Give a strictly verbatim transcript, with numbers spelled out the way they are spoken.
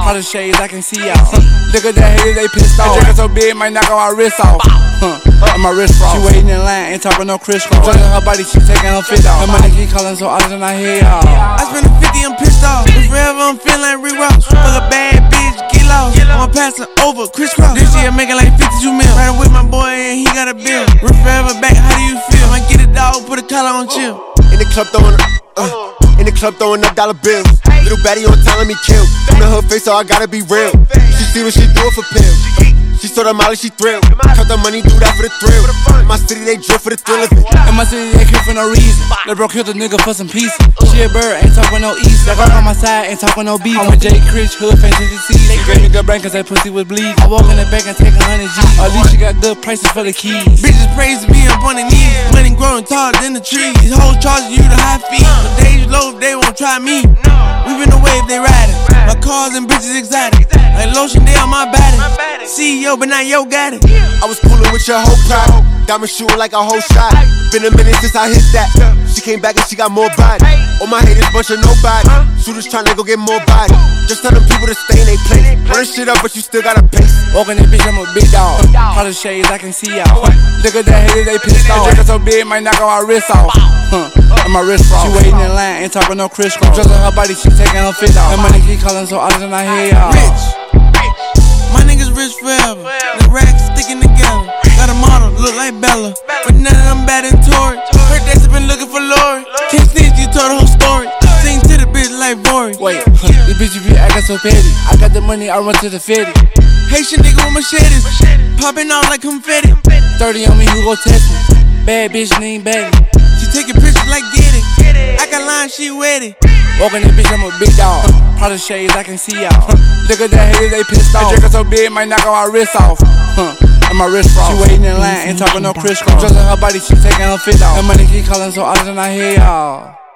All the shades, I can see y'all. Look at that haters, they pissed off. That so big, might knock my wrist off. Huh. And my wrist frost. She waiting in line, ain't talking no crisscross. Drugging her body, she taking her fit off. Her money keep calling, so I just not hear y'all. I spent a fifty, I'm pissed off. If forever, I'm feeling like Rick Ross. Fuck a bad bitch, get lost. I'ma pass her over, crisscross. This year making like fifty-two mil. Riding with my boy and he got a bill. Rick forever back, how do you feel? I get a dog, put a collar on chill. In the club throwing uh, in the club throwing up dollar bills. Little baddie on time, let me kill. In her face, so I gotta be real. She see what she doing for pills. She saw the molly, she thrilled. Cut the money, do that for the thrill. In my city, they drill for the thrill of it. In my city, they kill for no reason. They bro killed a nigga for some pieces. She a bird, ain't talking no east. That girl on my side, ain't talking no beef. I'm with Jay Critch, hood fancy to see. They gave me good brain cause that pussy was bleeding. I walk in the back and take a hundred G's. At least she got good prices for the keys. Bitches praise me up on their knees. Money growing taller than the trees. These hoes charging you the high fees. The days low, they won't try me. We been away if they riding. My cars and bitches exotic. Like lotion, they on my body. C E O, but not yo got it. I was coolin' with your whole crowd. Diamond shooting like a whole shot. Been a minute since I hit that. She came back and she got more body. All my haters bunch of nobody. Shooters tryna go get more body. Just tell them people to stay in they place. Run shit up, but you still gotta pace. Walking this bitch, I'm a big dog. All the shades, I can see y'all. Look at that haters, they pissed off. That so big, might knock my wrist off. Huh. And my wrist frost. She waiting in line, ain't talking no crisscross. Drugging her body, she taking her fit off. Her money keep calling, so I just not hear y'all. Rich, my niggas rich forever. The racks sticking together. Got a model, look like Bella, but none of them bad and Tory. Heard they been looking for Lori. Can't snitch, you told the whole story. Sing to the bitch like Vori. Wait, huh, this bitch you be acting so petty. I got the money, I run to the fitty. Haitian nigga with machetes, popping out like confetti. thirty on me, who go test me? Bad bitch named Betty. She taking pictures like get it. I got line, she with it. Walking this bitch, I'm a big dog. All the shades, I can see y'all. Look at that haters, they pissed off. That so big, might knock my wrist off. Huh. And my wrist frost. She waiting in line, ain't talking no crisscross. Drugging her body, she taking her fit off. Her money keep calling, so I just not hear y'all.